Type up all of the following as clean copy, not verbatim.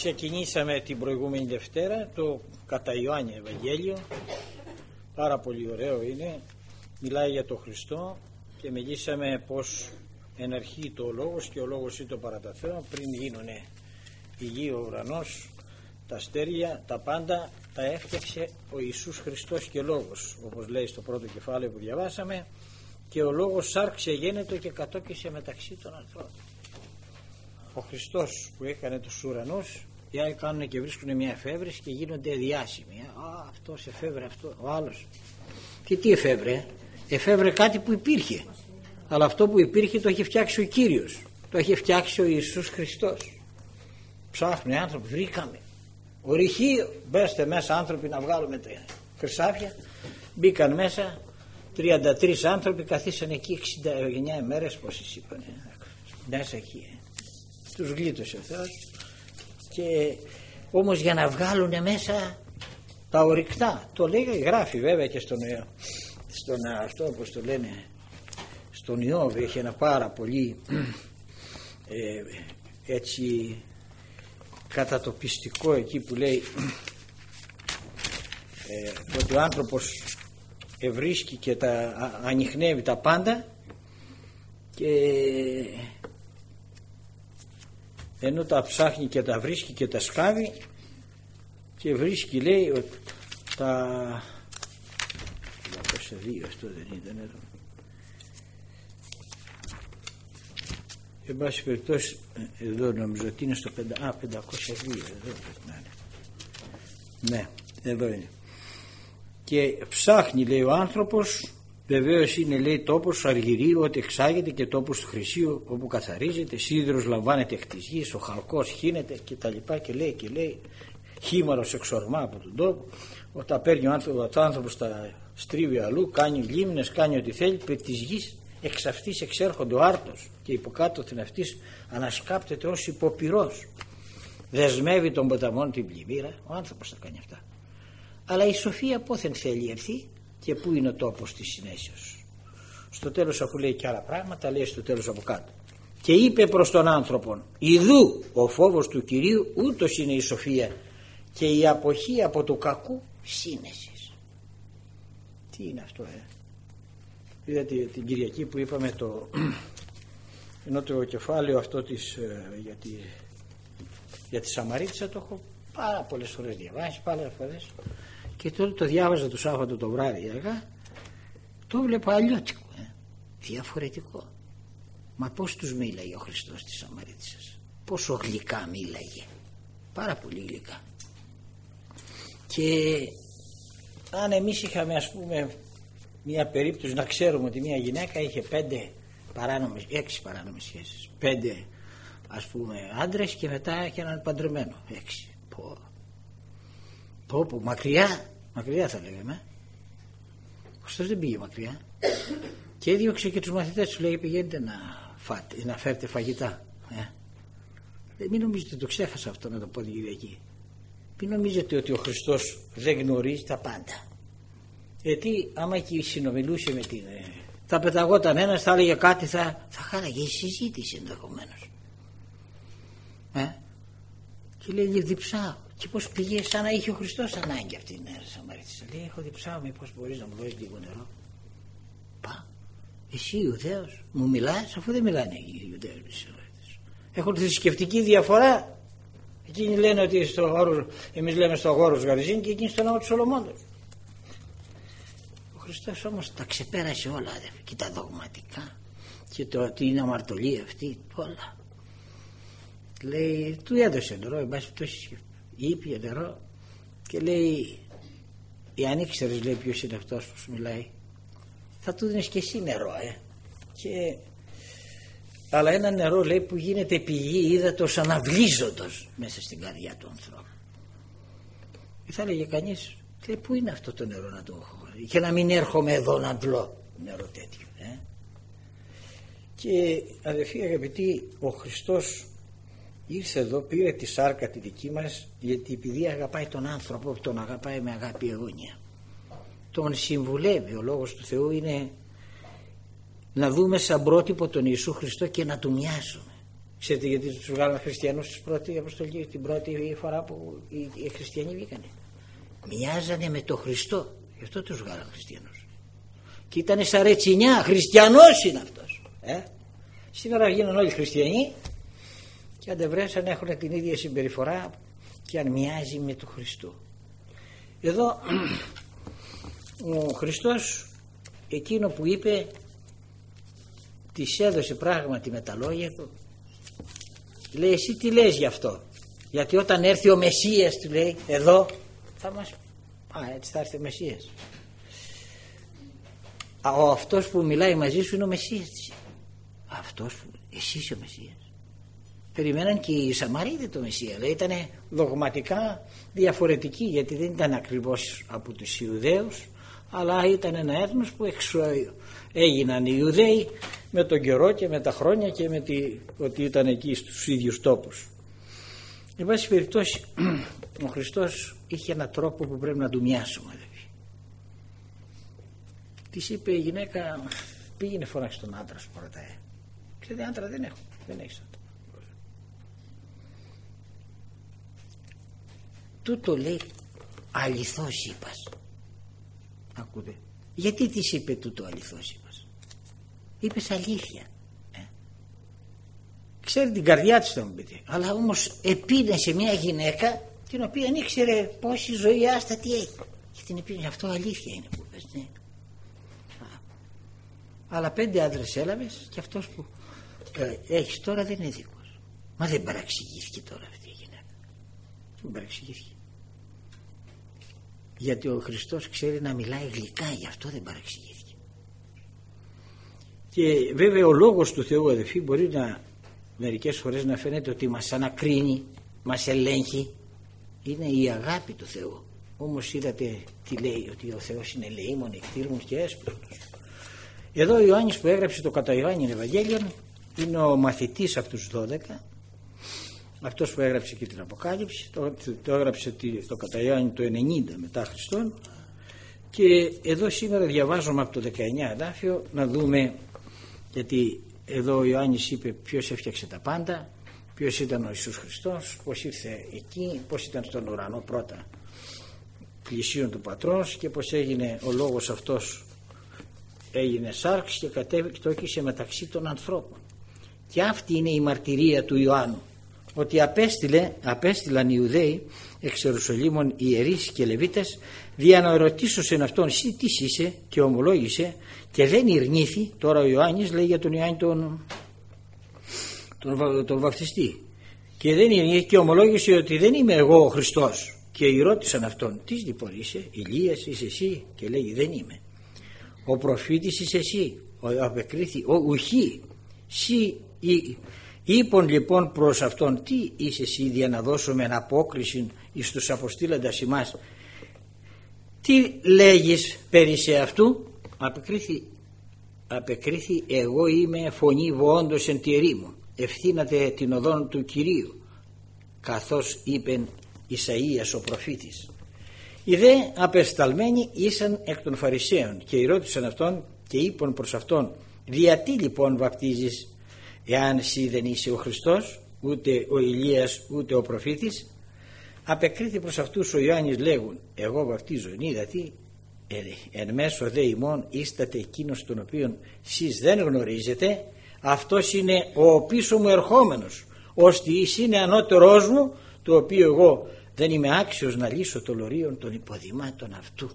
Ξεκινήσαμε την προηγούμενη Δευτέρα το κατά Ιωάννη Ευαγγέλιο, πάρα πολύ ωραίο είναι, μιλάει για τον Χριστό και μιλήσαμε πως εν αρχή το Λόγος και ο Λόγος είναι το παρά τα Θεό, πριν γίνουνε η γη, ο ουρανός, τα αστέρια, τα πάντα τα έφτιαξε ο Ιησούς Χριστός και Λόγος, όπως λέει στο πρώτο κεφάλαιο που διαβάσαμε, και ο Λόγος σάρξε γένετο και κατόκισε μεταξύ των ανθρώπων. Ο Χριστός που έκανε τους ουρανούς, οι άλλοι κάνουν και βρίσκουν μια εφεύρεση και γίνονται διάσημοι. Αυτός εφεύρε αυτό, ο άλλος. Και τι εφεύρε? Εφεύρε κάτι που υπήρχε. Αλλά αυτό που υπήρχε το έχει φτιάξει ο Κύριος. Το έχει φτιάξει ο Ιησούς Χριστός. Ψάχνουν οι άνθρωποι, βρήκαμε. Ορυχείο, μπέστε μέσα άνθρωποι να βγάλουμε τα χρυσάφια. Μπήκαν μέσα 33 άνθρωποι, καθίσαν εκεί 69 ημέρες, πώς είπανε. Μέσα εκεί. Τους γλίτωσε ο Θεός. Και όμως για να βγάλουν μέσα τα ορυκτά, το λέει, γράφει βέβαια και στον αυτό, όπως το λένε, στον Ιώβ έχει ένα πάρα πολύ έτσι κατατοπιστικό εκεί που λέει ότι ο άνθρωπος ευρίσκει και τα ανιχνεύει τα πάντα, και ενώ τα ψάχνει και τα βρίσκει και τα σκάβει, και βρίσκει, λέει, τα 502, αυτό δεν ήταν εδώ, εν πάση περιπτώσει εδώ νομίζω ότι είναι στο 502, εδώ πρέπει να είναι, ναι, εδώ είναι, και ψάχνει, λέει, ο άνθρωπος. Βεβαίως είναι, λέει, τόπος αργυρίου ότι εξάγεται και τόπος του χρυσίου όπου καθαρίζεται, σίδηρος λαμβάνεται εκ της γης, ο χαλκός χύνεται και τα λοιπά, και λέει χήμαρος εξορμά από τον τόπο. Όταν παίρνει ο άνθρωπος τα στρίβει αλλού, κάνει λίμνες, κάνει ό,τι θέλει, περί της γης εξ αυτής εξέρχονται ο άρτος και υποκάτωθεν αυτής ανασκάπτεται ως υποπυρός. Δεσμεύει τον ποταμόν την πλημμύρα, ο άνθρωπος θα κάνει αυτά. Αλλά η σοφία πόθεν θέλει έρθει και πού είναι ο τόπος της συνέσεως? Στο τέλος, αφού λέει και άλλα πράγματα, λέει στο τέλος από κάτω, και είπε προς τον άνθρωπον, ιδού ο φόβος του Κυρίου ούτως είναι η σοφία και η αποχή από του κακού σύνεσης. Τι είναι αυτό? Είδατε την Κυριακή που είπαμε ενώ το κεφάλαιο αυτό για τη Σαμαρίτισσα το έχω πάρα πολλές φορές διαβάσει, πάρα φορές, και τώρα το διάβαζα το Σάββατο το βράδυ αργά, το βλέπω αλλιώτικο, διαφορετικό. Μα πώς τους μίλαγε ο Χριστός της Σαμαρίτισσας? Πόσο γλυκά μίλαγε, πάρα πολύ γλυκά. Και αν εμείς είχαμε, ας πούμε, μια περίπτωση να ξέρουμε ότι μια γυναίκα είχε 6 παράνομες σχέσεις, 5 ας πούμε άντρες, και μετά είχε έναν παντρεμένο 6. Πω, μακριά θα λέγαμε. Ο Χριστός δεν πήγε μακριά, και έδιωξε και τους μαθητές του, λέει, πηγαίνετε να φέρετε φαγητά. Μην νομίζετε, το ξέχασα αυτό να το πω την Κυριακή, μην νομίζετε ότι ο Χριστός δεν γνωρίζει τα πάντα. Γιατί άμα εκεί συνομιλούσε με την θα πεταγόταν ένας, θα έλεγε κάτι, θα χάλαγε η συζήτηση ενδεχομένως. Και λέει, διψάω. Και πως πήγε σαν να είχε ο Χριστός ανάγκη αυτή την Σαμαρίτισσα. Λέει, έχω διψάω, μήπως μπορείς να μου δώσεις λίγο νερό? Εσύ Ιουδαίος μου μιλάς, αφού δεν μιλάνε οι Ιουδαίοι με τις Σαμαρίτες. Έχουν θρησκευτική διαφορά. Εκείνοι λένε ότι εμείς λέμε στο Αγόρος Γαριζίν και εκείνοι στο ναό του Σολομώντος. Ο Χριστός όμως τα ξεπέρασε όλα, και τα δογματικά και την αμαρτωλία αυτή, όλα. Λέει, του έδωσε νερό, εν πάση περιπτώσει ήπια νερό, και λέει, αν ήξερες, λέει, ποιος είναι αυτός που σου μιλάει, θα του δίνεις και εσύ νερό, αλλά ένα νερό, λέει, που γίνεται πηγή ύδατος αναβλύζοντος μέσα στην καρδιά του ανθρώπου. Και θα έλεγε κανείς, λέει, πού είναι αυτό το νερό να το έχω, και να μην έρχομαι εδώ να αντλώ νερό τέτοιο. Και αδελφοί αγαπητοί, ο Χριστός ήρθε εδώ, πήρε τη σάρκα τη δική μας, γιατί επειδή αγαπάει τον άνθρωπο, τον αγαπάει με αγάπη αιώνια, τον συμβουλεύει. Ο λόγος του Θεού είναι να δούμε σαν πρότυπο τον Ιησού Χριστό και να του μοιάσουμε. Ξέρετε γιατί τους βγάλαν χριστιανούς στην πρώτη αποστολή, την πρώτη φορά που οι χριστιανοί βγήκανε? Μοιάζανε με τον Χριστό, γι' αυτό τους βγάλαν χριστιανούς. Και ήτανε σαν ρετσινιά, χριστιανός είναι αυτός. Σήμερα γίνουν όλοι χριστιανοί και αν δεν βρέσαν έχουν την ίδια συμπεριφορά και αν μοιάζει με τον Χριστό. Εδώ ο Χριστός εκείνο που είπε της έδωσε πράγματι με τα λόγια του. Λέει εσύ τι λες γι' αυτό? Γιατί όταν έρθει ο Μεσσίας, του λέει, εδώ θα μας... έτσι θα έρθει ο Μεσσίας. Αυτός που μιλάει μαζί σου είναι ο Μεσσίας. Αυτός που... Εσύ είσαι ο Μεσσίας. Περιμέναν και οι Σαμαρίτες το Μεσσία. Δηλαδή ήταν δογματικά διαφορετικοί, γιατί δεν ήταν ακριβώς από τους Ιουδαίους, αλλά ήταν ένα έθνος που έγιναν οι Ιουδαίοι με τον καιρό και με τα χρόνια και με ότι ήταν εκεί στους ίδιους τόπους. Εν πάση περιπτώσει ο Χριστός είχε έναν τρόπο που πρέπει να του μοιάσουμε. Της είπε η γυναίκα, πήγαινε φώναξε τον άντρα σου πρώτα. Ξέρετε, άντρα δεν έχω, δεν έχεις άντρα. Τούτο λέει αληθώς είπας. Ακούτε, γιατί της είπε τούτο αληθώς είπας? Είπες αλήθεια. Ξέρει την καρδιά της, θα μου πείτε, αλλά όμως επίνεσε μια γυναίκα την οποία ήξερε πόση ζωή άστατη έχει και την επίνεσε. Αυτό αλήθεια είναι που πες, ναι. Αλλά 5 άντρες έλαβες και αυτός που έχεις τώρα δεν είναι δικός. Μα δεν παραξηγήθηκε τώρα αυτή η γυναίκα? Δεν παραξηγήθηκε. Γιατί ο Χριστός ξέρει να μιλάει γλυκά, γι' αυτό δεν παραξηγήθηκε. Και βέβαια ο λόγος του Θεού, αδελφοί, μπορεί να μερικές φορές να φαίνεται ότι μας ανακρίνει, μας ελέγχει. Είναι η αγάπη του Θεού. Όμως είδατε τι λέει, ότι ο Θεός είναι ελεήμων, εκτήρμων και έσπλουτος. Εδώ ο Ιωάννης που έγραψε το κατά Ιωάννην Ευαγγέλιον είναι ο μαθητής από τους 12, αυτός που έγραψε και την Αποκάλυψη. Το έγραψε το κατά Ιωάννη το 90 μετά Χριστόν. Και εδώ σήμερα διαβάζουμε από το 19 εδάφιο να δούμε, γιατί εδώ ο Ιωάννης είπε ποιος έφτιαξε τα πάντα, ποιος ήταν ο Ιησούς Χριστός, πως ήρθε εκεί, πως ήταν στον ουρανό πρώτα πλησίον του Πατρός και πως έγινε ο λόγος αυτός, έγινε σάρξ και κατέβηκε και το έκυσε μεταξύ των ανθρώπων. Και αυτή είναι η μαρτυρία του Ιωάννου, ότι απέστειλαν οι Ιουδαίοι εξ Ιερουσαλήμων ιερείς και Λεβίτες δια να ερωτήσωσεν αυτόν εσύ τι είσαι, και ομολόγησε και δεν ειρνήθη. Τώρα ο Ιωάννης λέει για τον Ιωάννη τον βαπτιστή, και δεν ειρνήθη και ομολόγησε ότι δεν είμαι εγώ ο Χριστός. Και ρώτησαν αυτόν, τι λοιπόν είσαι, Ηλίας είσαι εσύ? Και λέει δεν είμαι. Ο προφήτης είσαι εσύ? Απεκρίθη ουχή. Σι είπον λοιπόν προς αυτόν, τι είσαι εσύ για να δώσουμε απόκριση εις τους αποστήλαντας ημάς? Τι λέγεις περί σε αυτού? Απεκρίθη εγώ είμαι φωνή βοόντος εν τη ερήμο, ευθύνατε την οδόν του Κυρίου, καθώς είπεν Ισαΐας ο προφήτης. Οι δε απεσταλμένοι ήσαν εκ των Φαρισαίων και ρώτησαν αυτόν και είπαν προς αυτόν, γιατί λοιπόν βαπτίζεις εάν εσύ δεν είσαι ο Χριστός, ούτε ο Ηλίας ούτε ο προφήτης? Απεκρίθη προς αυτούς ο Ιωάννης λέγουν, εγώ βαπτίζω εν είδατη, εν μέσω δε ημών ίσταται εκείνος τον οποίον σεις δεν γνωρίζετε, αυτός είναι ο πίσω μου ερχόμενος, ώστε εις είναι ανώτερός μου, το οποίο εγώ δεν είμαι άξιος να λύσω το λωρίον των υποδημάτων αυτού.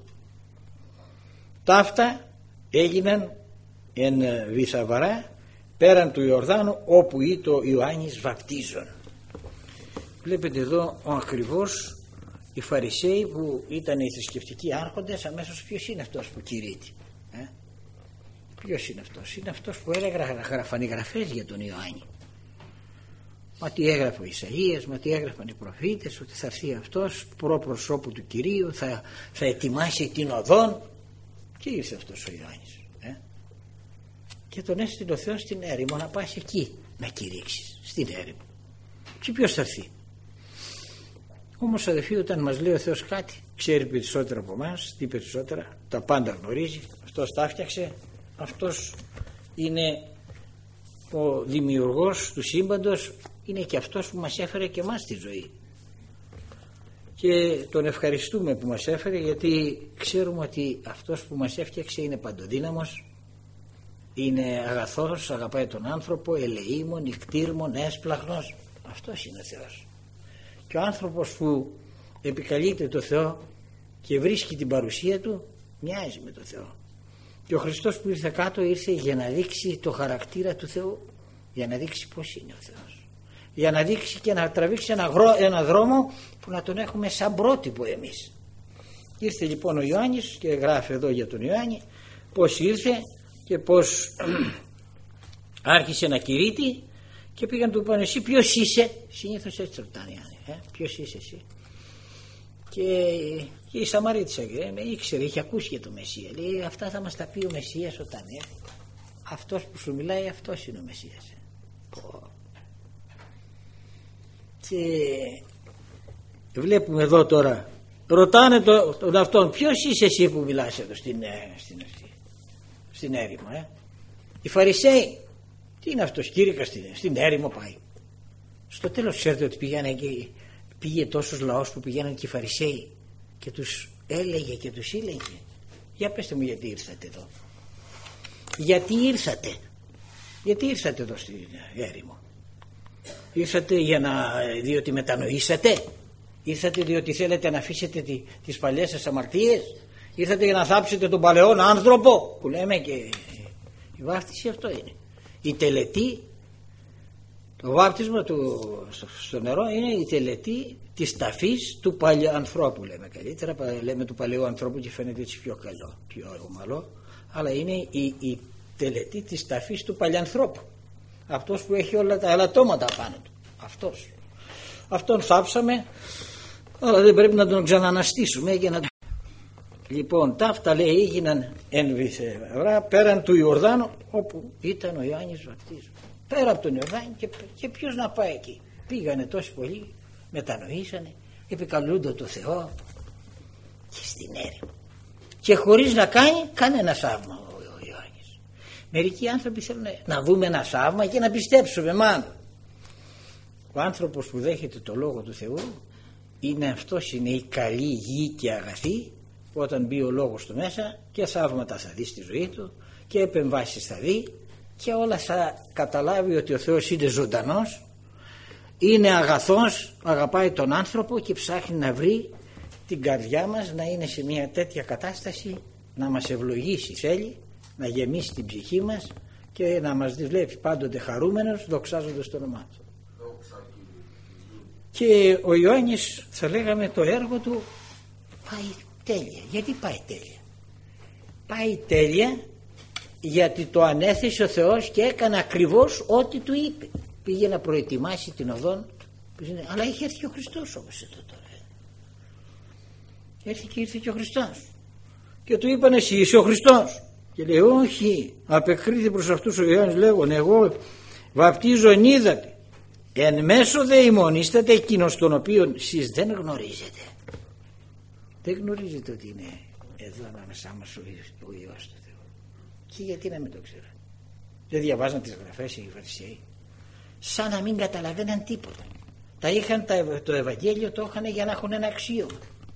Ταύτα έγιναν εν Βυσαβαρά πέραν του Ιορδάνου, όπου ήτο Ιωάννης βαπτίζων. Βλέπετε εδώ ακριβώς οι Φαρισαίοι που ήταν οι θρησκευτικοί άρχοντες, αμέσως ποιος είναι αυτός που κηρύττει? Ποιος είναι αυτός? Είναι αυτός που έλεγε γραφανιγραφές για τον Ιωάννη. Μα τι έγραφε ο Ισαΐας, μα τι έγραφαν οι προφήτες, ότι θα έρθει αυτός προπροσώπου του Κυρίου, θα ετοιμάσει την οδόν. Και ήρθε αυτός ο Ιωάννης και τον έστειλε ο Θεός στην έρημο να πας εκεί να κηρύξεις, στην έρημο. Και ποιος θα έρθει? Όμως αδελφοί, όταν μας λέει ο Θεός κάτι, ξέρει περισσότερο από εμάς, τι περισσότερα, τα πάντα γνωρίζει, αυτός τα έφτιαξε, αυτός είναι ο δημιουργός του σύμπαντος είναι και αυτός που μας έφερε και εμάς στη ζωή. Και τον ευχαριστούμε που μας έφερε, γιατί ξέρουμε ότι αυτός που μας έφτιαξε είναι παντοδύναμος, είναι αγαθός, αγαπάει τον άνθρωπο, ελεήμων, νικτήρμων, έσπλαχνος. Αυτός είναι ο Θεός. Και ο άνθρωπος που επικαλείται το Θεό και βρίσκει την παρουσία του, μοιάζει με το Θεό. Και ο Χριστός που ήρθε κάτω ήρθε για να δείξει το χαρακτήρα του Θεού, για να δείξει πώς είναι ο Θεός, για να δείξει και να τραβήξει ένα δρόμο που να τον έχουμε σαν πρότυπο εμείς. Ήρθε λοιπόν ο Ιωάννης και γράφει εδώ για τον Ιωάννη πώς ήρθε και πώς άρχισε να κηρύττει, και πήγαν του είπαν, εσύ ποιος είσαι? Συνήθως έτσι ρωτάνε, ποιος είσαι εσύ? Και η Σαμαρίτισσα ήξερε, είχε ακούσει για το Μεσσία. Λέει, αυτά θα μας τα πει ο Μεσσίας όταν έρθει. Αυτός που σου μιλάει, αυτός είναι ο Μεσσίας. Και βλέπουμε εδώ τώρα, ρωτάνε τον αυτόν, ποιος είσαι εσύ που μιλάς εδώ στην έρημο? Οι Φαρισαίοι, τι είναι αυτός, κήρυκα στην έρημο πάει? Στο τέλος ξέρετε ότι πήγε τόσος λαός που πηγαίναν και οι Φαρισαίοι και τους έλεγε και τους ήλεγε. Για πέστε μου, γιατί ήρθατε εδώ? Γιατί ήρθατε εδώ στην έρημο? Ήρθατε διότι μετανοήσατε? Ήρθατε διότι θέλετε να αφήσετε τις παλιές σας αμαρτίες? Ήρθατε για να θάψετε τον παλαιόν άνθρωπο που λέμε? Και η βάφτιση αυτό είναι. Η τελετή, το βάπτισμα στο νερό είναι η τελετή της ταφής του παλαιού ανθρώπου, λέμε καλύτερα, λέμε του παλαιού ανθρώπου και φαίνεται έτσι πιο καλό, πιο ομαλό, αλλά είναι η τελετή της ταφής του παλιανθρώπου, αυτός που έχει όλα τα ελαττώματα πάνω του, αυτόν θάψαμε, αλλά δεν πρέπει να τον ξαναναστήσουμε και να... Λοιπόν, ταύτα λέει έγιναν εν βυθεβρά πέραν του Ιορδάνου, όπου ήταν ο Ιωάννης βαπτίζων. Πέρα από τον Ιορδάνη, και ποιος να πάει εκεί? Πήγανε τόσοι πολλοί, μετανοήσανε, επικαλούνται το Θεό και στην έρημο, και χωρίς να κάνει κανένα θαύμα ο Ιωάννης. Μερικοί άνθρωποι θέλουν να δούμε ένα θαύμα και να πιστέψουμε μάλλον. Ο άνθρωπος που δέχεται το Λόγο του Θεού είναι η καλή γη και αγαθή. Όταν μπει ο Λόγος του μέσα, και θαύματα θα δει στη ζωή του και επεμβάσεις θα δει, και όλα θα καταλάβει ότι ο Θεός είναι ζωντανός, είναι αγαθός, αγαπάει τον άνθρωπο και ψάχνει να βρει την καρδιά μας να είναι σε μια τέτοια κατάσταση, να μας ευλογήσει θέλει, να γεμίσει την ψυχή μας και να μας βλέπει πάντοτε χαρούμενος, δοξάζοντας το όνομά του. Και ο Ιωάννης, θα λέγαμε, το έργο του πάει τέλεια. Γιατί πάει τέλεια? Πάει τέλεια γιατί το ανέθεσε ο Θεός και έκανε ακριβώς ό,τι του είπε. Πήγε να προετοιμάσει την οδόν, αλλά είχε έρθει και ο Χριστός όμως εδώ τώρα. Ήρθε και ο Χριστός και του είπαν, εσύ είσαι ο Χριστός? Και λέει, όχι. Απεκρίθη προς αυτούς ο Ιωάννης λέγον, εγώ βαπτίζω εν ύδατι, εν μέσω δε ημών ίσταται εκείνος τον οποίον εσείς δεν γνωρίζετε. Δεν γνωρίζετε ότι είναι εδώ ανάμεσά μας ο Υιός του Θεού. Και γιατί να μην το ξέρω? Δεν διαβάζαν τις γραφές οι Φαρισαίοι? Σαν να μην καταλαβαίναν τίποτα. Το Ευαγγέλιο το είχαν για να έχουν ένα αξίωμα.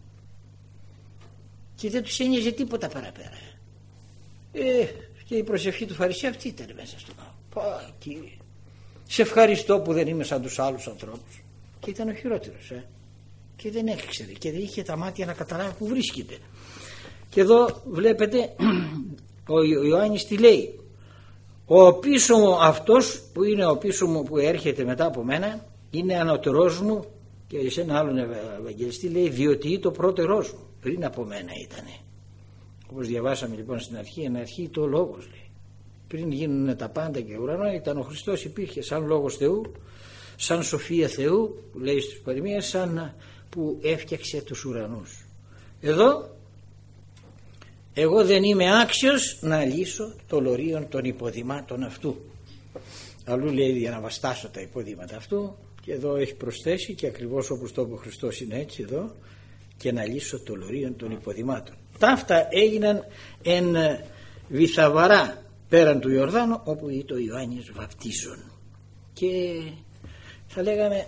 Και δεν τους ένοιαζε τίποτα παραπέρα. Και η προσευχή του Φαρισαίου αυτή ήταν μέσα στο ναό. Κύριε, σε ευχαριστώ που δεν είμαι σαν τους άλλους ανθρώπους. Και ήταν ο χειρότερος. Και δεν έξερε και δεν είχε τα μάτια να καταλάβει που βρίσκεται. Και εδώ βλέπετε ο Ιωάννης τι λέει: ο πίσω μου, αυτός που είναι ο πίσω μου που έρχεται μετά από μένα, είναι ανωτερός μου. Και σε ένα άλλον Ευαγγελιστή λέει, διότι το πρώτερός μου, πριν από μένα ήτανε. Όπως διαβάσαμε λοιπόν στην αρχή, εν αρχή το λόγος λέει. Πριν γίνουν τα πάντα και ουρανό ήταν ο Χριστός, υπήρχε σαν λόγος Θεού, σαν σοφία Θεού, που λέει στους παροιμίες, σαν που έφτιαξε τους ουρανούς. Εδώ εγώ δεν είμαι άξιος να λύσω το λωρίον των υποδημάτων αυτού. Αλλού λέει για να βαστάσω τα υποδήματα αυτού, και εδώ έχει προσθέσει, και ακριβώς όπως το είπε ο Χριστός είναι έτσι εδώ, και να λύσω το λωρίον των υποδημάτων. Ταύτα έγιναν εν βυθαβαρά πέραν του Ιορδάνου, όπου ήταν ο Ιωάννης βαπτίζων. Και θα λέγαμε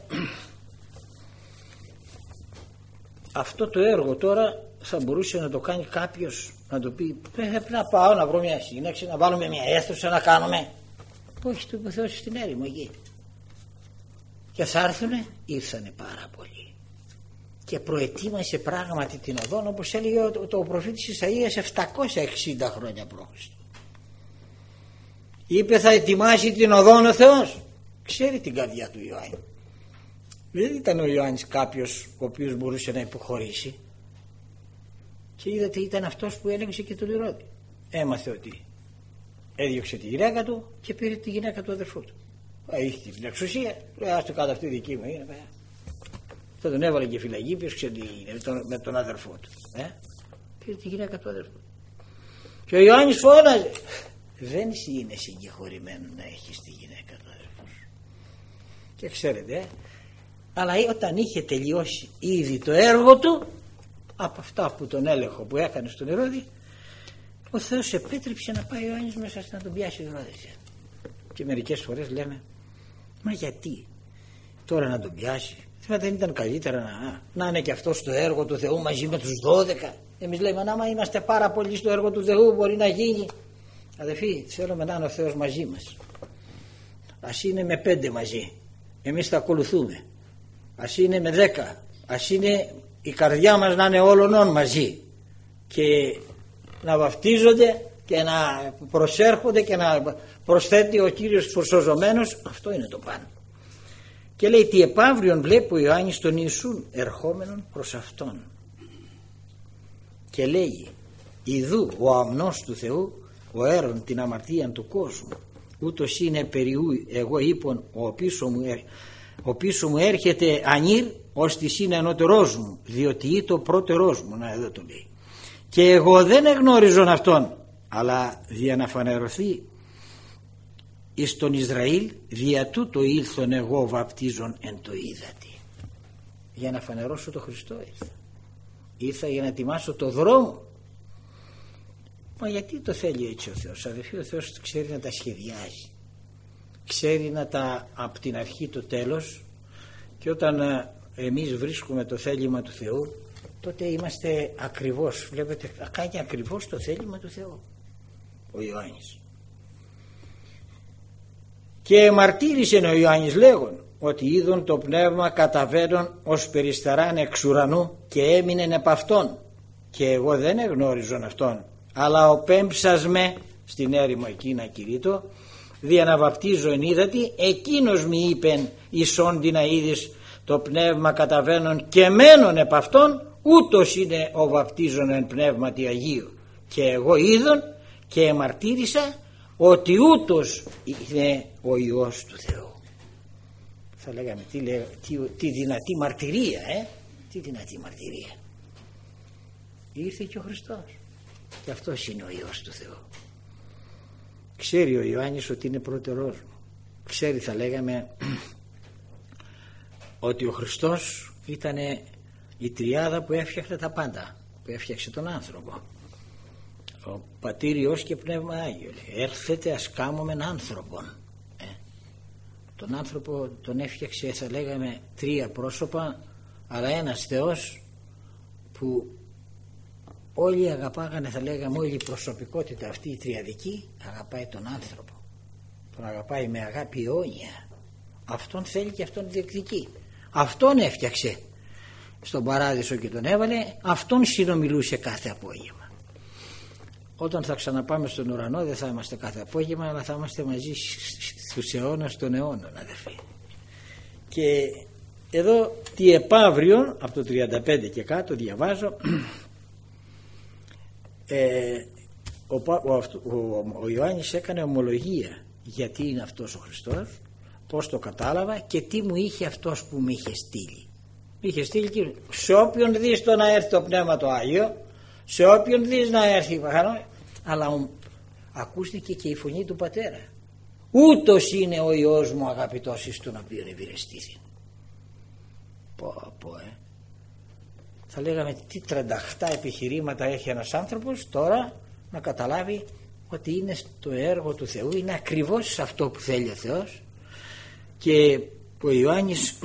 αυτό το έργο τώρα θα μπορούσε να το κάνει κάποιος, να το πει πρέπει να πάω να βρω μια σύνταξη, να βάλουμε μια αίθουσα να κάνουμε. Όχι, το είπε ο Θεός στην έρημο εκεί. Και θα έρθουνε, ήρθανε πάρα πολλοί. Και προετοίμασε πράγματι την οδόν, όπως έλεγε το προφήτης Ισαΐας 760 χρόνια π.Χ. Είπε θα ετοιμάσει την οδόν ο Θεός. Ξέρει την καρδιά του Ιωάννη. Δεν ήταν ο Ιωάννης κάποιος ο οποίος μπορούσε να υποχωρήσει. Και είδατε ήταν αυτός που έλεγξε και τον Ηρώδη. Έμαθε ότι έδιωξε τη γυναίκα του και πήρε τη γυναίκα του αδερφού του. Είχε την εξουσία, λέει ας το κάτω αυτή δική μου είναι. Θα τον έβαλε και φυλακή, ποιος ξέρει τι είναι με τον αδερφό του. Πήρε τη γυναίκα του αδερφού. Και ο Ιωάννης φώναζε. Δεν είναι συγκεχωρημένο να έχεις τη γυναίκα του αδερφού σου. Και ξέρετε, αλλά όταν είχε τελειώσει ήδη το έργο του, από αυτά που τον έλεγχο που έκανε στον Ηρώδη, ο Θεός επέτρεψε να πάει ο Ιωάννης μέσα να τον πιάσει ο Ηρώδης. Και μερικές φορές λέμε, μα γιατί τώρα να τον πιάσει, δεν ήταν καλύτερα να είναι και αυτό στο έργο του Θεού μαζί με τους 12. Εμείς λέμε, άμα είμαστε πάρα πολύ στο έργο του Θεού μπορεί να γίνει. Αδελφοί, θέλουμε να είναι ο Θεός μαζί μας. Ας είναι με 5 μαζί, εμείς θα ακολουθούμε. Ας είναι με 10, ας είναι η καρδιά μας να είναι όλων μαζί και να βαφτίζονται και να προσέρχονται και να προσθέτει ο Κύριος τους σωζωμένους. Αυτό είναι το πάνω. Και λέει τι επαύριον βλέπει ο Ιωάννης τον Ιησούν ερχόμενον προς αυτόν και λέγει ιδού ο αμνός του Θεού ο έρων την αμαρτίαν του κόσμου ούτως είναι περιού εγώ είπων ο πίσω μου έρχεται ανήρ ως της είναι ανώτερός μου διότι ή το πρώτερός μου. Να εδώ το λέει. Και εγώ δεν εγνώριζον αυτόν αλλά δια να φανερωθεί εις τον Ισραήλ δια τούτο ήλθον εγώ βαπτίζον εν το ύδατι. Για να φανερώσω το Χριστό ήρθα για να ετοιμάσω το δρόμο. Μα γιατί το θέλει έτσι ο Θεός? Αδελφοί, ο Θεός ξέρει να τα σχεδιάζει, ξέρει να τα από την αρχή το τέλος, και όταν εμείς βρίσκουμε το θέλημα του Θεού τότε είμαστε ακριβώς, βλέπετε, κάνει ακριβώς το θέλημα του Θεού ο Ιωάννης. Και μαρτύρησε ο Ιωάννης λέγον ότι είδον το πνεύμα καταβαίνον ως περισταράν εξ ουρανού και έμεινεν επ' αυτόν και εγώ δεν εγνώριζον αυτόν αλλά ο πέμψας με στην έρημο εκείνα κηρύττω δια να βαπτίζω εν ύδατι εκείνος μη είπεν εισόντι να είδεις το πνεύμα καταβαίνον και μένον επ' αυτόν ούτως είναι ο βαπτίζον εν πνεύματι Αγίου και εγώ είδον και εμαρτύρησα ότι ούτως είναι ο Υιός του Θεού. Θα λέγαμε τι δυνατή μαρτυρία, τι δυνατή μαρτυρία. Ήρθε και ο Χριστός και αυτός είναι ο Υιός του Θεού. Ξέρει ο Ιωάννης ότι είναι πρώτερός μου. Ξέρει, θα λέγαμε, ότι ο Χριστός ήταν η τριάδα που έφτιαξε τα πάντα, που έφτιαξε τον άνθρωπο. Ο Πατήρ Υιός και Πνεύμα Άγιο λέει, έρθετε ας κάμωμεν άνθρωπον. Τον άνθρωπο τον έφτιαξε, θα λέγαμε, 3 πρόσωπα, αλλά ένας Θεός που όλοι αγαπάγανε, θα λέγαμε, όλη η προσωπικότητα αυτή η τριαδική αγαπάει τον άνθρωπο, τον αγαπάει με αγάπη αιώνια. Αυτόν θέλει και αυτόν διεκδικεί. Αυτόν έφτιαξε στον παράδεισο και τον έβαλε, αυτόν συνομιλούσε κάθε απόγευμα. Όταν θα ξαναπάμε στον ουρανό δεν θα είμαστε κάθε απόγευμα, αλλά θα είμαστε μαζί στους αιώνας των αιώνων, αδερφοί. Και εδώ τι επαύριο από το 35 και κάτω διαβάζω, ο Ιωάννης έκανε ομολογία γιατί είναι αυτός ο Χριστός, πώς το κατάλαβα και τι μου είχε αυτός που με είχε στείλει. Με είχε στείλει και σε όποιον δεις το να έρθει το Πνεύμα το Άγιο, σε όποιον δεις να έρθει, αλλά ακούστηκε και η φωνή του Πατέρα. Ούτως είναι ο Υιός μου αγαπητός εις τον οποίον ευηρεστήθη. Θα λέγαμε τι 38 επιχειρήματα έχει ένας άνθρωπος τώρα να καταλάβει ότι είναι στο έργο του Θεού, είναι ακριβώς σε αυτό που θέλει ο Θεός. Και ο Ιωάννης,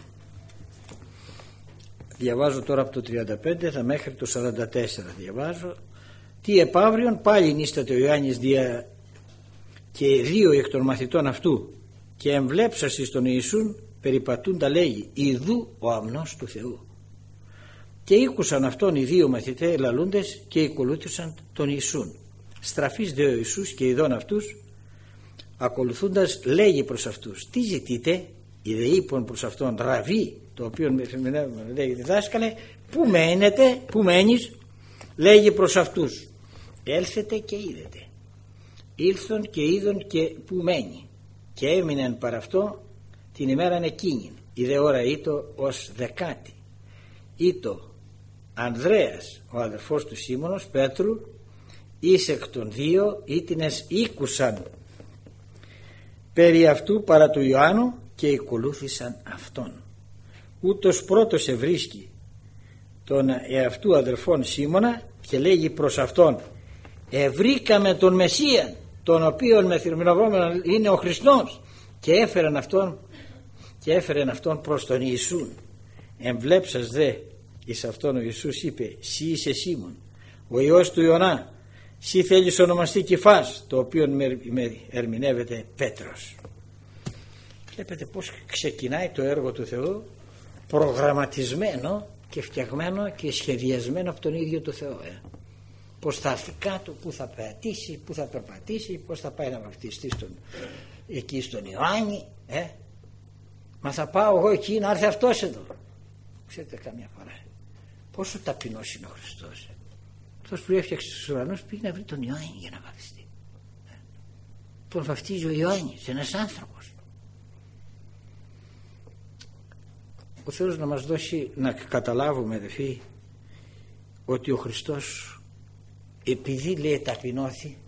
διαβάζω τώρα από το 35 θα μέχρι το 44 διαβάζω, τι επαύριον πάλι νίσταται ο Ιωάννης δια και 2 εκ των μαθητών αυτού και εμβλέψας εις τον Ιησούν περιπατούντα λέγει, ιδού ο αμνός του Θεού. Και ήκουσαν αυτόν οι 2 μαθητές λαλούντες και ακολούθησαν τον Ιησούν. Στραφής δε ο Ιησούς και ειδών αυτούς ακολουθούντας λέγει προς αυτούς, τι ζητείτε? Οι δε είπαν προς αυτόν, Ραβί, το οποίο λέγει διδάσκαλε, πού μένετε, πού μένεις? Λέγει προς αυτούς, έλθετε και είδετε. Ήλθον και είδον και που μένει και έμειναν παρ' αυτό την ημέραν εκείνη. Η δε ώρα ήτο ως 10η. Ήτο Ανδρέας ο αδερφός του Σίμωνος Πέτρου εις εκ των 2 ήτινες ήκουσαν περί αυτού παρά του Ιωάννου και ακολούθησαν αυτόν. Ούτως πρώτος ευρίσκει τον εαυτού αδερφόν Σίμωνα και λέγει προς αυτόν, ευρήκαμε τον Μεσσίαν, τον οποίον μεθυμνευόμενο είναι ο Χριστός, και έφερεν αυτόν προς τον Ιησούν. Εμβλέψας δε εις αυτόν ο Ιησούς είπε, σύ είσαι Σίμων, ο Υιός του Ιωνά, σύ θέλεις ονομαστεί Κηφάς, το οποίο με ερμηνεύεται Πέτρος. Βλέπετε πως ξεκινάει το έργο του Θεού, προγραμματισμένο και φτιαγμένο και σχεδιασμένο από τον ίδιο το Θεό. Πως θα έρθει κάτω, που θα περπατήσει, που θα περπατήσει, πως θα πάει να βαπτιστεί εκεί στον Ιωάννη. Μα θα πάω εγώ εκεί να έρθει αυτός εδώ. Ξέρετε καμιά φορά πόσο ταπεινός είναι ο Χριστός. Αυτός που έφτιαξε τους ουρανούς πήγε να βρει τον Ιωάννη για να βαπτιστεί. Τον βαπτίζει ο Ιωάννης, ένας άνθρωπος. Ο Θεός να μας δώσει να καταλάβουμε, αδελφοί, ότι ο Χριστός, επειδή λέει ταπεινώθη,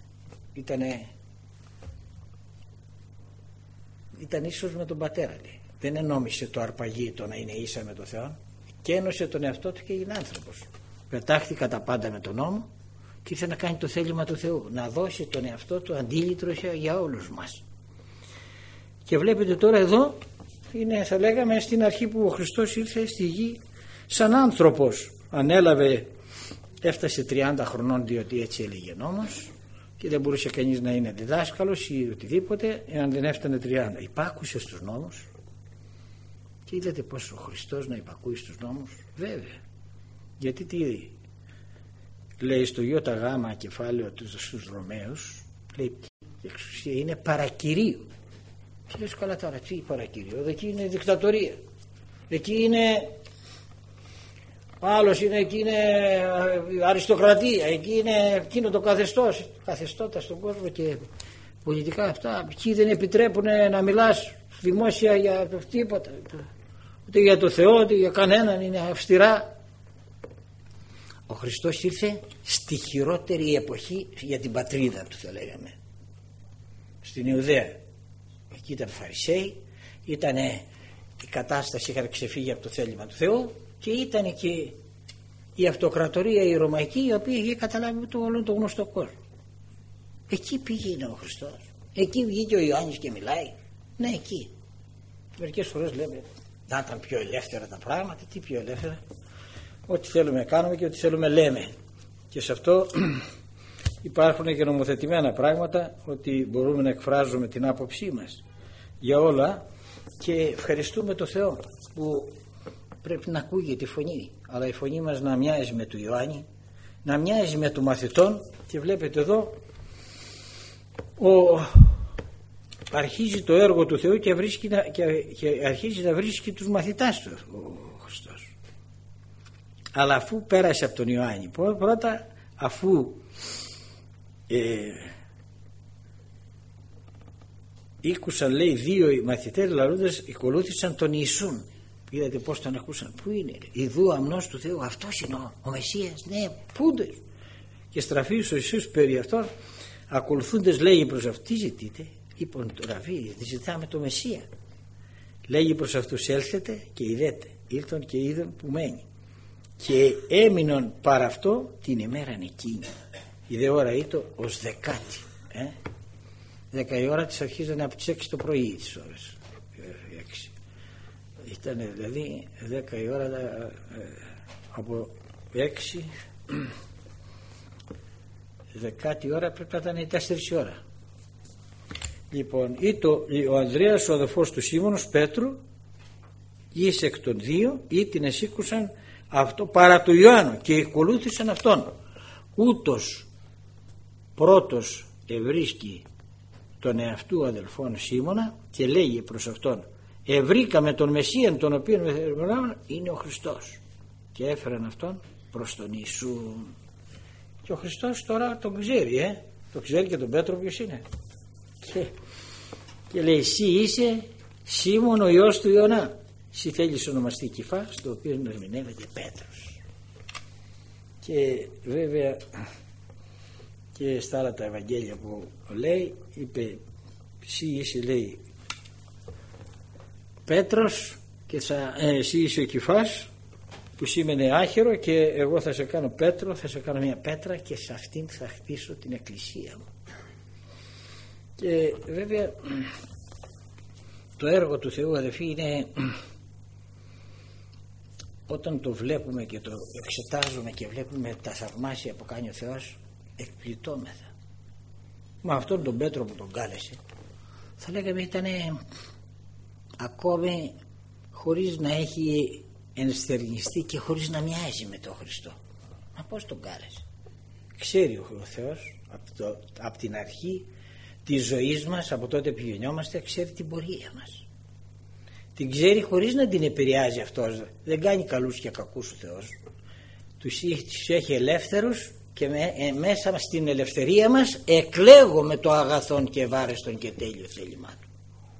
ήταν ίσως με τον Πατέρα, λέει. Δεν ενόμισε το αρπαγή το να είναι ίσα με τον Θεό, και ένωσε τον εαυτό του και έγινε άνθρωπος. Πετάχθη τα πάντα με τον νόμο και ήθελε να κάνει το θέλημα του Θεού, να δώσει τον εαυτό του αντίλητρο για όλους μας. Και βλέπετε τώρα εδώ είναι, θα λέγαμε, στην αρχή που ο Χριστός ήρθε στη γη σαν άνθρωπος. Ανέλαβε, έφτασε 30 χρονών, διότι έτσι έλεγε νόμος, και δεν μπορούσε κανείς να είναι διδάσκαλος ή οτιδήποτε εάν δεν έφτανε 30. Υπάκουσε στους νόμους. Και είδατε πως ο Χριστός να υπακούει στους νόμους? Βέβαια. Γιατί τι λέει στο ΙΓ κεφάλαιο στους Ρωμαίους, λέει η εξουσία είναι παρακυρίου. Και λες, καλά τώρα, τι παρακυρίου? Εκεί είναι δικτατορία, εκεί είναι άλλος, εκεί είναι αριστοκρατία, εκεί είναι εκείνο το καθεστώτα στον κόσμο και πολιτικά αυτά. Εκεί δεν επιτρέπουν να μιλάς δημόσια για τίποτα, ούτε για το Θεό, ούτε για κανέναν, είναι αυστηρά. Ο Χριστός ήρθε στη χειρότερη εποχή για την πατρίδα του, θα λέγαμε, στην Ιουδαία. Εκεί ήταν Φαρισαίοι, ήταν η κατάσταση, είχαν ξεφύγει από το θέλημα του Θεού, και ήταν και η αυτοκρατορία η Ρωμαϊκή, η οποία είχε καταλάβει το όλο το γνωστό κόσμο. Εκεί πήγαινε ο Χριστός, εκεί βγήκε ο Ιωάννης και μιλάει. Ναι, εκεί. Μερικές φορές λέμε να ήταν πιο ελεύθερα τα πράγματα. Τι πιο ελεύθερα? Ό,τι θέλουμε κάνουμε και ό,τι θέλουμε λέμε, και σε αυτό υπάρχουν και νομοθετημένα πράγματα, ότι μπορούμε να εκφράζουμε την άποψή μας για όλα, και ευχαριστούμε το Θεό που πρέπει να ακούγεται η φωνή, αλλά η φωνή μας να μοιάζει με του Ιωάννη, να μοιάζει με του μαθητών. Και βλέπετε εδώ αρχίζει το έργο του Θεού και αρχίζει να βρίσκει τους μαθητάς του ο Χριστός. Αλλά αφού πέρασε από τον Ιωάννη, πρώτα αφού ήκουσαν, λέει, 2 μαθητές λαλούντες, ακολούθησαν τον Ιησούν. Είδατε πως τον ακούσαν? Πού είναι? Ιδού αμνός του Θεού, αυτός είναι ο Μεσσίας. Ναι, πούντες. Και στραφείς ο Ιησούς περί αυτών ακολουθούντες, λέγει προς αυτούς, τι ζητείτε? Είπαν, το Ραβί, ζητάμε το Μεσσία. Λέγει προς αυτούς, έλθετε και είδετε. Ήλθον και είδον που μένει. Και έμειναν παρά αυτό την ημέραν εκείνη. Η δε ώρα ήτο ως 10η. 10 η ώρα τις αρχίζανε από τις 6 το πρωί τις ώρες. 6. Ήταν δηλαδή 10 η ώρα από 6, 10η ώρα πρέπει να ήταν 4 η ώρα. Λοιπόν, ο Ανδρέας ο αδελφός του Σίμωνος Πέτρου εις εκ των δύο ή την εσήκουσαν αυτό παρά του Ιωάννου και ακολούθησαν αυτόν. Ούτως πρώτος ευρίσκει τον εαυτού αδελφόν Σίμωνα και λέγει προς αυτόν: ευρήκαμε τον Μεσσίαν τον οποίον είναι ο Χριστός, και έφεραν αυτόν προς τον Ιησού. Και ο Χριστός τώρα τον ξέρει, το ξέρει και τον Πέτρο ποιος είναι, και λέει: εσύ είσαι Σίμων ο ιός του Ιωνά, εσύ θέλεις ονομαστεί Κηφάς, το οποίο ερμηνεύεται Πέτρος. Και βέβαια και στα άλλα τα Ευαγγέλια που λέει, είπε: εσύ είσαι, λέει, Πέτρος και εσύ είσαι ο Κηφάς, που σήμαινε άχυρο, και εγώ θα σε κάνω Πέτρο, θα σε κάνω μια πέτρα και σε αυτήν θα χτίσω την εκκλησία μου. Και βέβαια το έργο του Θεού, αδελφοί, είναι, όταν το βλέπουμε και το εξετάζουμε και βλέπουμε τα θαυμάσια που κάνει ο Θεός, εκπληττόμεθα. Με αυτόν τον Πέτρο που τον κάλεσε, θα λέγαμε ήταν ακόμη χωρίς να έχει ενστερνιστεί και χωρίς να μοιάζει με τον Χριστό. Μα πώς τον κάλεσε? Ξέρει ο Θεός από την αρχή της ζωής μας, από τότε που γεννιόμαστε, ξέρει την πορεία μας. Την ξέρει χωρίς να την επηρεάζει αυτός. Δεν κάνει καλούς και κακούς ο Θεός. Τους έχει ελεύθερους και μέσα στην ελευθερία μας εκλέγουμε το αγαθόν και βάρεστον και τέλειο θέλημά του.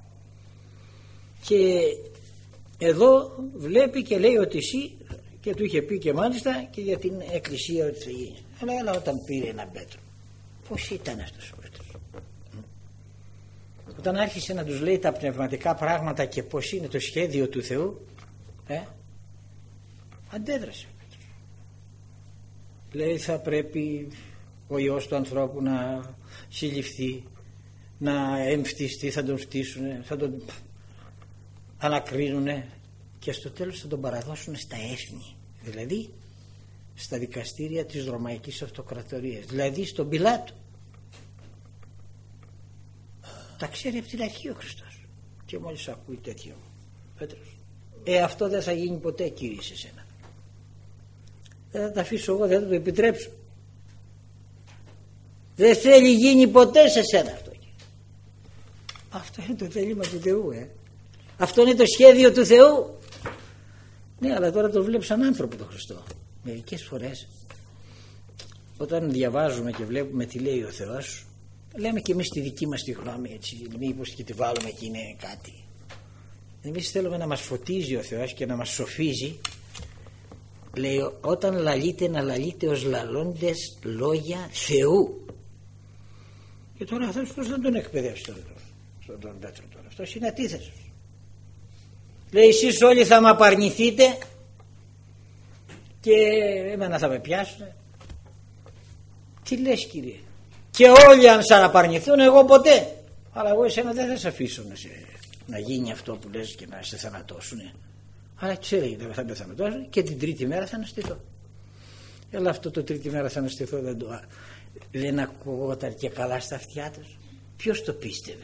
Και εδώ βλέπει και λέει ότι εσύ, και του είχε πει και μάλιστα και για την εκκλησία ότι θα γίνει. Αλλά όταν πήρε έναν Πέτρο, πώς ήταν αυτός ο Πέτρος? Όταν άρχισε να τους λέει τα πνευματικά πράγματα και πώς είναι το σχέδιο του Θεού, αντέδρασε ο Πέτρος. Λέει θα πρέπει ο Υιός του ανθρώπου να συλληφθεί, να εμφτιστεί, θα τον φτύσουνε, θα τον ανακρίνουνε και στο τέλος θα τον παραδώσουν στα έθνη, δηλαδή στα δικαστήρια της Ρωμαϊκής Αυτοκρατορίας, δηλαδή στον Πιλάτο. Τα ξέρει από την αρχή ο Χριστός, και μόλις ακούει τέτοιο Πέτρος, αυτό δεν θα γίνει ποτέ, Κύριε, σε σένα. Δεν θα τα αφήσω εγώ, δεν θα το επιτρέψω. Δεν θέλει γίνει ποτέ σε σένα αυτό. Αυτό είναι το θέλημα του Θεού, Αυτό είναι το σχέδιο του Θεού. Ναι, αλλά τώρα το βλέπεις σαν άνθρωπο τον Χριστό. Μερικές φορές όταν διαβάζουμε και βλέπουμε τι λέει ο Θεός, λέμε και εμείς τη δική μας τη γνώμη, έτσι, μήπως και τη βάλουμε και είναι κάτι. Εμείς θέλουμε να μας φωτίζει ο Θεός και να μας σοφίζει. Λέει όταν λαλείτε να λαλείτε ως λαλώντες λόγια Θεού. Και τώρα αυτός πώς δεν τον εκπαιδεύσει τον Πέτρο τώρα? Αυτός είναι αντίθετος. Λέει εσείς όλοι θα με απαρνηθείτε και εμένα θα με πιάσουν. Τι λες, Κύριε? Και όλοι αν σαν απαρνηθούν, εγώ ποτέ. Αλλά εγώ εσένα δεν θα σε αφήσω να γίνει αυτό που λες και να σε θανατώσουν. Αλλά ξέρει δεν θα με θανατώσουν και την τρίτη μέρα θα αναστηθώ. Αλλά αυτό το τρίτη μέρα θα αναστηθώ δεν ακούγονταν και καλά στα αυτιά τους. Ποιος το πίστευε?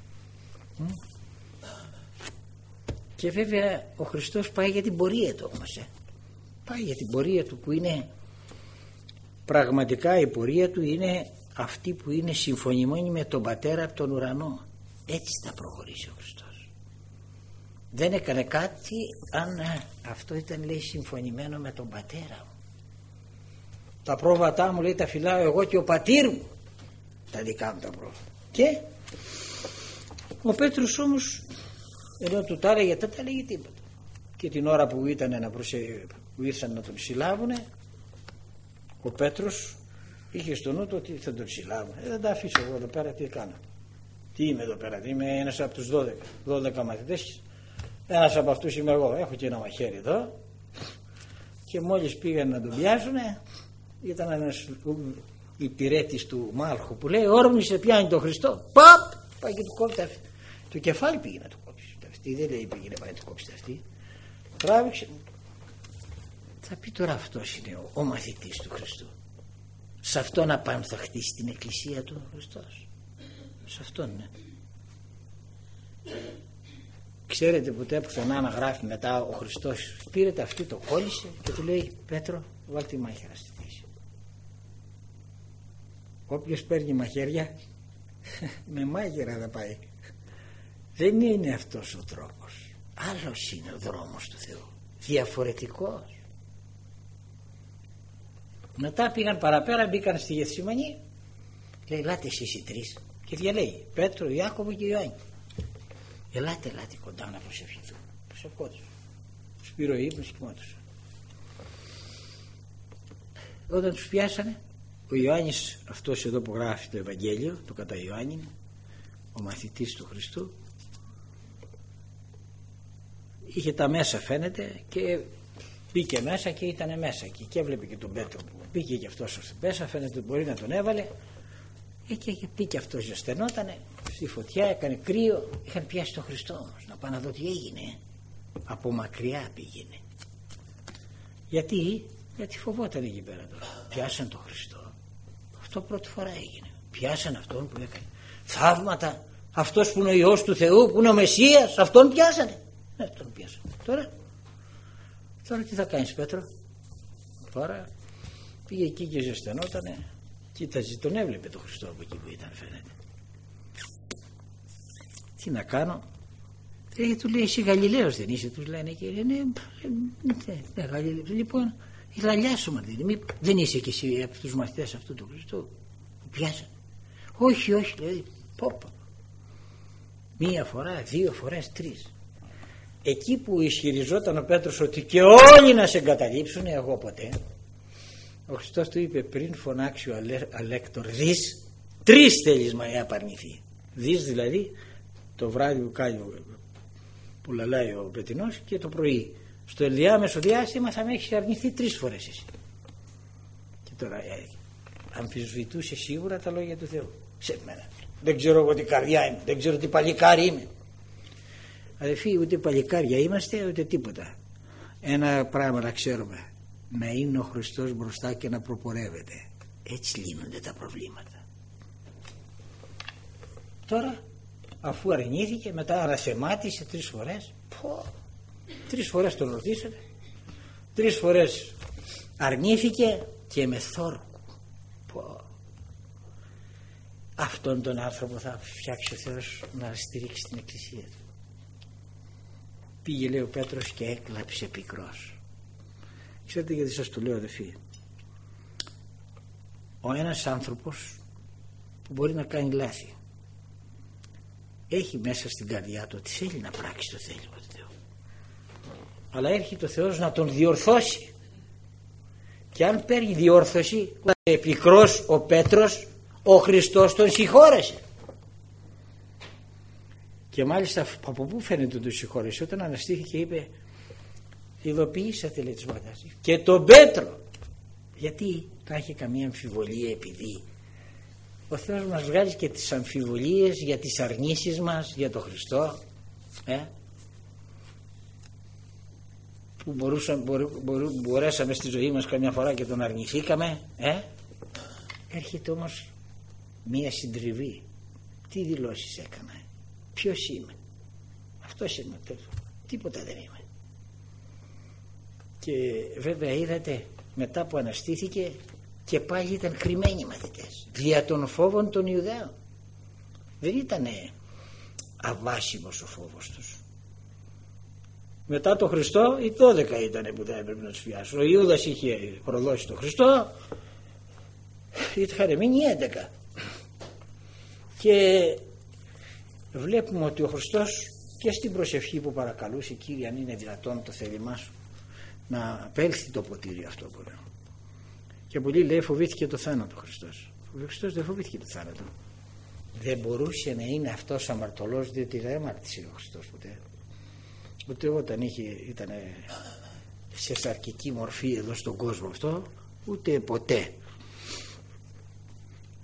Και βέβαια ο Χριστός πάει για την πορεία του όμως. Πάει για την πορεία του που είναι πραγματικά, η πορεία του είναι αυτή που είναι συμφωνημένη με τον Πατέρα από τον ουρανό. Έτσι θα προχωρήσει ο Χριστός. Δεν έκανε κάτι αν αυτό ήταν, λέει, συμφωνημένο με τον Πατέρα μου. Τα πρόβατά μου, λέει, τα φυλάω εγώ και ο πατήρ μου, τα δικά μου τα πρόβατα. Και ο Πέτρος όμως, ενώ του τα έλεγε, δεν τα έλεγε τίποτα. Και την ώρα που που ήρθαν να τον συλλάβουνε, ο Πέτρος είχε στο νου του ότι θα τον συλλάβουν. Δεν τα αφήσω εγώ εδώ πέρα, τι κάνω? Τι είμαι εδώ πέρα? Είμαι ένας από τους 12 μαθητές. Ένας από αυτούς είμαι εγώ. Έχω και ένα μαχαίρι εδώ. Και μόλις πήγαν να τον πιάσουνε, ήταν ένας υπηρέτης του Μάλχου που λέει όρμησε πιάνει τον Χριστό, παπ, πάει και του κόβει το κεφάλι, πήγε να του κόψει αυτή, δεν λέει πήγε να πάει να του κόψει αυτή, τράβηξε. Θα πει τώρα αυτός είναι ο μαθητής του Χριστού, σε αυτόν να πάμε θα χτίσει την εκκλησία του ο Χριστός, σε αυτόν, ναι. Ξέρετε ποτέ πουθενά να γράφει μετά ο Χριστός πήρε τα αυτή, το κόλλησε και του λέει Πέτρο βάλ τη μάχαιρα στη θέση. Όποιος παίρνει μαχαίρια με μάχαιρα θα πάει. Δεν είναι αυτός ο τρόπος, άλλος είναι ο δρόμος του Θεού, διαφορετικός. Μετά πήγαν παραπέρα, μπήκαν στη Γεθσιμανή, λέει ελάτε εσείς οι τρεις και διαλέγει Πέτρο, Ιάκωβο και Ιωάννη. Ελάτε κοντά να προσευχηθούν. Προσευχόντουσαν. Τους πήρε ο ύπνος και κοιμόντουσαν. Όταν τους πιάσανε, ο Ιωάννης, αυτός εδώ που γράφει το Ευαγγέλιο, το κατά Ιωάννη, ο μαθητής του Χριστού, είχε τα μέσα φαίνεται και μπήκε μέσα και ήταν μέσα και έβλεπε και τον Πέτρο που μπήκε και αυτός μέσα, φαίνεται ότι μπορεί να τον έβαλε. Και πήγε αυτός, ζεσθενότανε στη φωτιά, έκανε κρύο, είχαν πιάσει τον Χριστό όμως να πάνε να δω τι έγινε. Από μακριά πήγαινε. Γιατί φοβόταν εκεί πέρα τώρα. Πιάσαν τον Χριστό. Αυτό πρώτη φορά έγινε. Πιάσαν αυτόν που έκανε θαύματα, αυτός που είναι ο Υιός του Θεού, που είναι ο Μεσσίας, αυτόν πιάσανε. Ναι, τον πιάσανε. Τώρα τι θα κάνεις Πέτρο? Τώρα πήγε εκεί και ζεσθενότανε. Κοίταζε, τον έβλεπε τον Χριστό από εκεί που ήταν φαίνεται. Τι να κάνω? Του λέει εσύ Γαλιλαίος δεν είσαι? Τους λένε και ναι, Γαλιλαίος. Λοιπόν γαλιάσουμε, δεν είσαι κι εσύ από τους μαθητές αυτού του Χριστού που πιάσανε? Όχι λέει, πόπα. Μία φορά, δύο φορές, τρεις. Εκεί που ισχυριζόταν ο Πέτρος ότι και όλοι να σε εγκαταλείψουν, εγώ ποτέ, ο Χριστός του είπε πριν φωνάξει ο αλέκτορ δις, τρεις θέλεις μα απαρνηθεί. Δις δηλαδή το βράδυ που κάνει που λαλάει ο πετεινός και το πρωί. Στο ενδιάμεσο διάστημα θα με έχεις αρνηθεί 3 φορές εσύ. Και τώρα αμφισβητούσε σίγουρα τα λόγια του Θεού σε μένα. Δεν ξέρω εγώ τι καρδιά είμαι, δεν ξέρω τι παλικάρι είμαι. Αδελφοί, ούτε παλικάρια είμαστε ούτε τίποτα. Ένα πράγμα να ξέρουμε, να είναι ο Χριστός μπροστά και να προπορεύεται. Έτσι λύνονται τα προβλήματα. Τώρα αφού αρνήθηκε, μετά ανασεμάτισε 3 φορές. 3 φορές τον ρωτήσανε, 3 φορές αρνήθηκε και με θόρκου. Αυτόν τον άνθρωπο θα φτιάξει ο Θεός να στηρίξει την εκκλησία του. Πήγε λέει ο Πέτρος και έκλαψε πικρός. Ξέρετε γιατί σας το λέω αδελφοί? Ο ένας άνθρωπος που μπορεί να κάνει λάθη έχει μέσα στην καρδιά του ότι θέλει να πράξει το θέλημα του Θεού, αλλά έρχεται ο Θεός να τον διορθώσει, και αν παίρνει διόρθωση πικρός ο Πέτρος, ο Χριστός τον συγχώρεσε. Και μάλιστα από πού φαίνεται τον συγχώρεσε? Όταν αναστήθηκε και είπε ειδοποιήσατε λέει τις μάτας και τον Πέτρο. Γιατί θα έχει καμία αμφιβολία? Επειδή ο Θεός μας βγάζει και τις αμφιβολίες για τις αρνήσεις μας για τον Χριστό, που μπορέσαμε στη ζωή μας καμιά φορά και τον αρνηθήκαμε, έρχεται όμως μία συντριβή. Τι δηλώσεις έκανα? Ποιος είμαι? Αυτός είμαι, τίποτα δεν είμαι. Και βέβαια είδατε μετά που αναστήθηκε και πάλι ήταν κρυμμένοι μαθητές δια των φόβων των Ιουδαίων. Δεν ήταν αβάσιμος ο φόβος τους. Μετά τον Χριστό οι 12 ήταν που θα έπρεπε να τους πιάσουν. Ο Ιούδας είχε προδώσει τον Χριστό, είχαν μείνει 11. Και βλέπουμε ότι ο Χριστός και στην προσευχή που παρακαλούσε, Κύριε αν είναι δυνατόν το θέλημά σου να απέλθει το ποτήρι αυτό που λέω. Και πολλοί λέει φοβήθηκε το θάνατο ο Χριστός. Ο Χριστός δεν φοβήθηκε το θάνατο. Δεν μπορούσε να είναι αυτός αμαρτωλός, διότι δεν αμάρτησε ο Χριστός ποτέ. Ούτε όταν ήταν σε σαρκική μορφή εδώ στον κόσμο αυτό, ούτε ποτέ.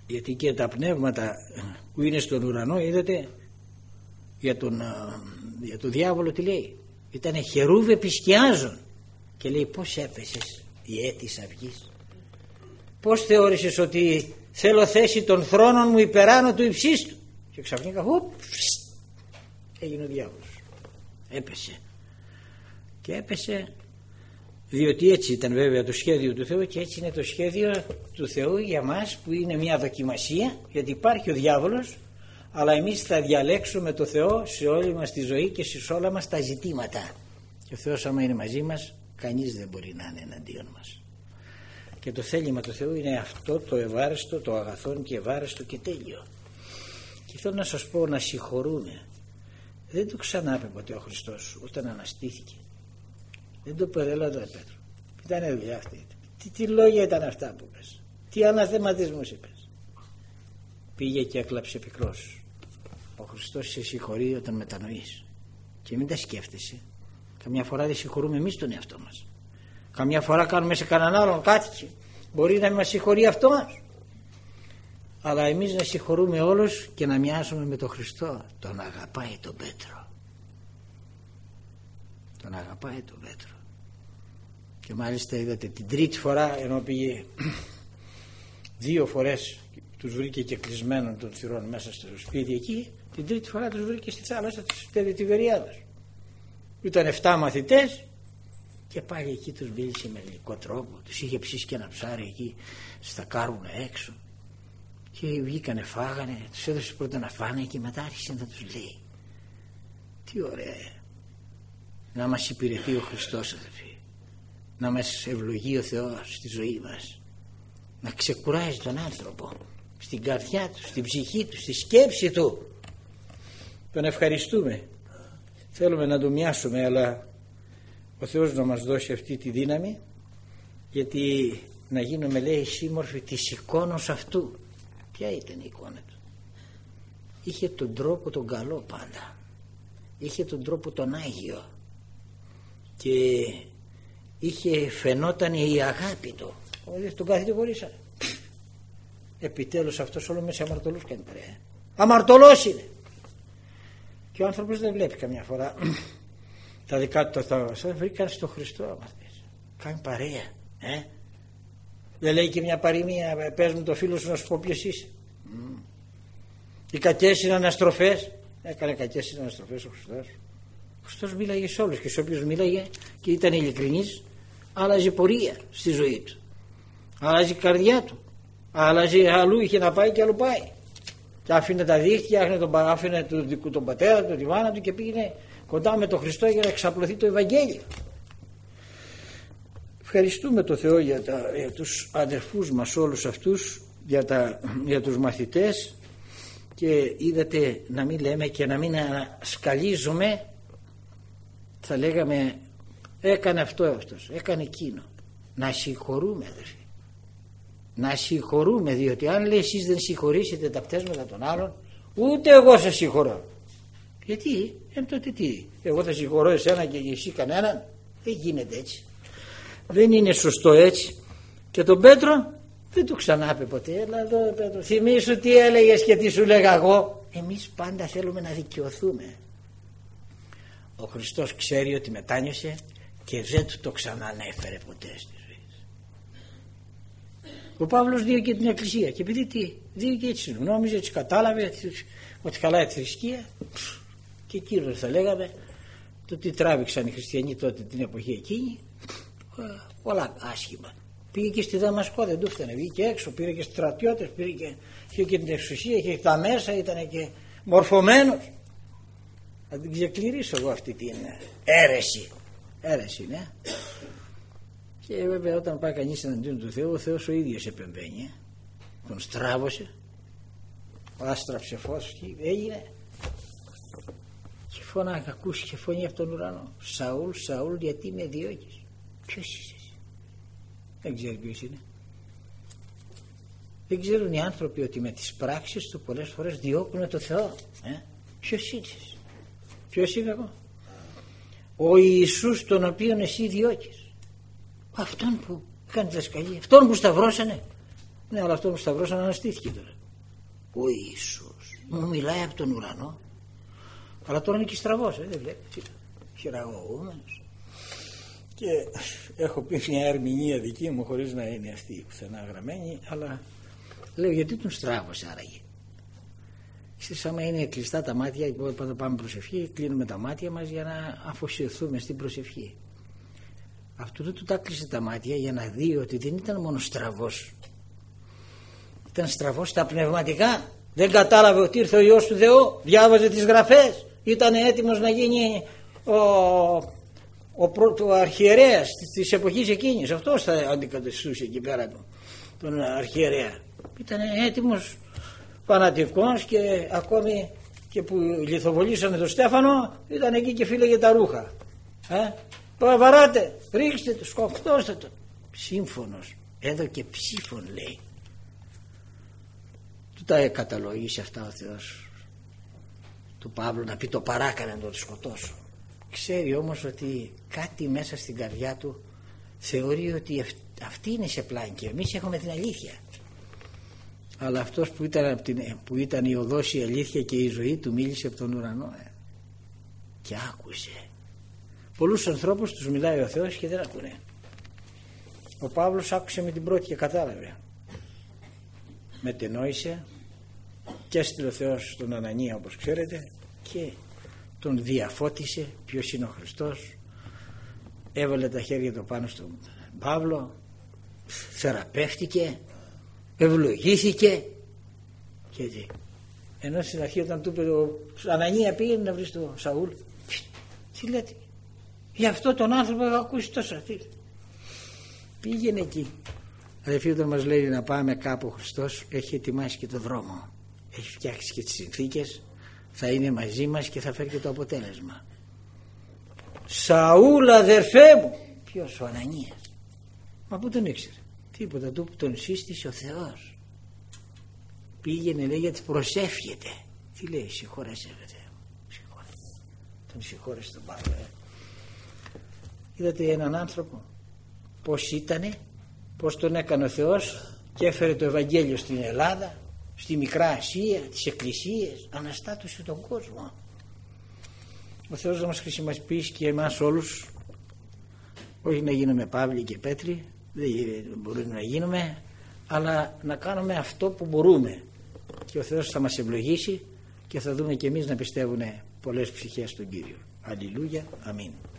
Γιατί και τα πνεύματα που είναι στον ουρανό, είδατε, για τον διάβολο τι λέει? Ήτανε χερούβε πισκιάζων. Και λέει, πώς έπεσες η έτης αυγής? Πώς θεώρησες ότι θέλω θέση των θρόνων μου υπεράνω του υψίστου? Και ξαφνικά έγινε ο διάβολος, έπεσε. Και έπεσε διότι έτσι ήταν βέβαια το σχέδιο του Θεού, και έτσι είναι το σχέδιο του Θεού για μας, που είναι μια δοκιμασία, γιατί υπάρχει ο διάβολος, αλλά εμείς θα διαλέξουμε το Θεό σε όλη μας τη ζωή και σε όλα μας τα ζητήματα. Και ο Θεός άμα είναι μαζί μας, κανείς δεν μπορεί να είναι εναντίον μας. Και το θέλημα του Θεού είναι αυτό το ευάρεστο, το αγαθόν και ευάρεστο και τέλειο. Και θέλω να σας πω, να συγχωρούμε. Δεν το ξανάπε ποτέ ο Χριστός όταν αναστήθηκε. Δεν το περέλαβε τον Πέτρο. Ήτανε δουλειά αυτή. Τι λόγια ήταν αυτά που είπες? Τι αναθεματισμούς είπες? Πήγε και έκλαψε πικρός. Ο Χριστός σε συγχωρεί όταν μετανοείς. Και μην τα σκέφτεσαι. Καμιά φορά δεν συγχωρούμε εμείς τον εαυτό μας. Καμιά φορά κάνουμε σε κανέναν άλλον κάτι. Μπορεί να μας συγχωρεί αυτός. Αλλά εμείς να συγχωρούμε όλους και να μοιάζουμε με τον Χριστό. Τον αγαπάει τον Πέτρο. Τον αγαπάει τον Πέτρο. Και μάλιστα είδατε την τρίτη φορά, ενώ πήγε 2 φορές, τους βρήκε και κλεισμένων των θυρών μέσα στο σπίτι εκεί, την τρίτη φορά τους βρήκε στη θάλασσα της Τιβεριάδος. Ήταν 7 μαθητές και πάλι εκεί τους μίλησε με γλυκό τρόπο, τους είχε ψήσει και ένα ψάρι εκεί στα κάρβουνα έξω και βγήκανε, φάγανε, τους έδωσε πρώτα να φάνε και μετά άρχισε να τους λέει. Τι ωραία να μας υπηρετεί ο Χριστός, αδελφοί, να μας ευλογεί ο Θεός στη ζωή μας, να ξεκουράζει τον άνθρωπο στην καρδιά του, στην ψυχή του, στη σκέψη του. Τον ευχαριστούμε, θέλουμε να τον μοιάσουμε, αλλά ο Θεός να μας δώσει αυτή τη δύναμη, γιατί να γίνουμε, λέει, σύμμορφοι της εικόνος αυτού. Ποια ήταν η εικόνα του? Είχε τον τρόπο τον καλό πάντα, είχε τον τρόπο τον Άγιο και φαινόταν η αγάπη του. Τον κατηγορήσανε. Επιτέλους αυτός όλο με σε αμαρτωλούς κάνει παρέα. Αμαρτωλός είναι. Και ο άνθρωπος δεν βλέπει καμιά φορά τα δικά του τα βρήκαν στο Χριστό αμαρτίες. Κάνει παρέα. Δεν λέει και μια παροιμία, πες μου το φίλο σου να σου πω ποιος είσαι? Οι κακές είναι αναστροφές. Έκανε κακές είναι αναστροφές ο Χριστός. Ο Χριστός μίλαγε σε όλους και σε όποιους μίλαγε και ήταν ειλικρινής, άλλαζε πορεία στη ζωή του, άλλαζε καρδιά του, άλλαζε, αλλού είχε να πάει και αλλού πάει, και άφηνε τα δίχτυα, άφηνε τον πατέρα του, τη μάνα του και πήγαινε κοντά με τον Χριστό για να εξαπλωθεί το Ευαγγέλιο. Ευχαριστούμε τον Θεό για τους αδερφούς μας όλους αυτούς, για τους μαθητές, και είδατε να μην λέμε και να μην σκαλίζουμε, θα λέγαμε έκανε αυτός, έκανε εκείνο. Να συγχωρούμε, αδερφοί, να συγχωρούμε, διότι αν λέει εσείς δεν συγχωρήσετε τα πτέσματα των άλλων, ούτε εγώ σας συγχωρώ. Γιατί? Τότε τι, εγώ θα συγχωρώ εσένα και εσύ κανέναν? Δεν γίνεται έτσι, δεν είναι σωστό έτσι. Και τον Πέτρο δεν του ξανάπε ποτέ. Έλα εδώ Πέτρο, θυμήσου τι έλεγες και τι σου λέγα εγώ. Εμείς πάντα θέλουμε να δικαιωθούμε. Ο Χριστός ξέρει ότι μετάνιωσε και δεν του το ξανανέφερε ποτέ στη ζωή του. Ο Παύλος δίωκε την Εκκλησία, και επειδή τι δίωκε, έτσι νόμιζε, έτσι κατάλαβε ότι χαλάει τη θρησκεία, και εκείνο θα λέγαμε το τι τράβηξαν οι χριστιανοί τότε την εποχή εκείνη, πολλά άσχημα. Πήγε και στη Δαμασκό, δεν του φτανε, βγήκε έξω, πήρε και στρατιώτες, είχε και την εξουσία, είχε τα μέσα, ήταν και μορφωμένος. Θα την ξεκληρίσω εγώ αυτή την αίρεση, ναι. Και βέβαια όταν πάει κανείς εναντίον του Θεού, ο Θεός ο ίδιος επεμβαίνει, τον στράβωσε, άστραψε φως και έγινε, και φώναγε, ακούστηκε φωνή από τον ουρανό, Σαούλ, Σαούλ, γιατί με διώκεις? Ποιος είσαι εσύ? Δεν ξέρει ποιος είναι. Δεν ξέρουν οι άνθρωποι ότι με τις πράξεις του πολλές φορές διώκουν το Θεό. Ποιος είσαι? Ποιος είμαι εγώ? Ο Ιησούς τον οποίον εσύ διώκεις, αυτόν που κάνει τη δασκαλία, αυτόν που σταυρώσανε. Ναι, αλλά αυτόν που σταυρώσανε αναστήθηκε τώρα. Ο Ιησούς μου μιλάει από τον ουρανό, αλλά τώρα είναι και στραβός, δεν βλέπει, χειραγωγούμενος. Και έχω πει μια ερμηνεία δική μου, χωρίς να είναι αυτή πουθενά γραμμένη, αλλά λέω γιατί τον στράβωσε άραγε. Ίσως άμα είναι κλειστά τα μάτια, όταν πάμε προσευχή, κλείνουμε τα μάτια μας για να αφοσιωθούμε στην προσευχή. Αυτού του τα κλείσε τα μάτια για να δει ότι δεν ήταν μόνο στραβός, ήταν στραβός στα πνευματικά. Δεν κατάλαβε ότι ήρθε ο Υιός του Θεού, διάβαζε τις γραφές, ήταν έτοιμος να γίνει ο αρχιερέας της εποχής εκείνης. Αυτός θα αντικαταστούσε εκεί πέρα τον αρχιερέα. Ήταν έτοιμος, φανατικός, και ακόμη και που λιθοβολήσανε τον Στέφανο ήταν εκεί και φύλεγε τα ρούχα. Βαράτε, ρίξτε το, σκοφτώστε το. Σύμφωνος, έδωκε ψήφων, λέει. Του τα καταλογίσει αυτά ο Θεός του Παύλου, να πει το παράκανε να τον σκοτώσω. Ξέρει όμως ότι κάτι μέσα στην καρδιά του θεωρεί ότι αυτή είναι σε πλάνη και εμείς έχουμε την αλήθεια. Αλλά αυτός που ήταν η οδός, η αλήθεια και η ζωή του μίλησε από τον ουρανό και άκουσε. Πολλούς ανθρώπους τους μιλάει ο Θεός και δεν ακούνε. Ο Παύλος άκουσε με την πρώτη και κατάλαβε. Μετενόησε και έστειλε ο Θεός τον Ανανία, όπως ξέρετε, και τον διαφώτισε ποιος είναι ο Χριστός. Έβαλε τα χέρια του πάνω στον Παύλο, θεραπεύτηκε, ευλογήθηκε και έτσι. Ενώ στην αρχή όταν του είπε ο Ανανία πήγαινε να βρει τον Σαούλ, τι λέτε, γι' αυτό τον άνθρωπο έχω ακούσει τόσα. Πήγαινε εκεί. Αδελφοί, όταν μας λέει να πάμε κάπου, ο Χριστός έχει ετοιμάσει και το δρόμο, έχει φτιάξει και τις συνθήκες, θα είναι μαζί μας και θα φέρει και το αποτέλεσμα. Σαούλ αδερφέ μου. Ποιος? Ο Ανανίας. Μα πού τον ήξερε? Τίποτα, τον σύστησε ο Θεός. Πήγαινε, λέει, γιατί προσεύχεται. Τι λέει? Συγχωρέσαι, τον συγχώρεσε τον Παύλο. Είδατε έναν άνθρωπο πως ήτανε, πως τον έκανε ο Θεός και έφερε το Ευαγγέλιο στην Ελλάδα, στη Μικρά Ασία, τις εκκλησίες, αναστάτωσε τον κόσμο. Ο Θεός να μας χρησιμοποιήσει και εμάς όλους, όχι να γίνουμε Παύλοι και Πέτροι, δεν μπορούμε να γίνουμε, αλλά να κάνουμε αυτό που μπορούμε, και ο Θεός θα μας ευλογήσει και θα δούμε και εμείς να πιστεύουν πολλές ψυχές στον Κύριο. Αλληλούια, αμήν.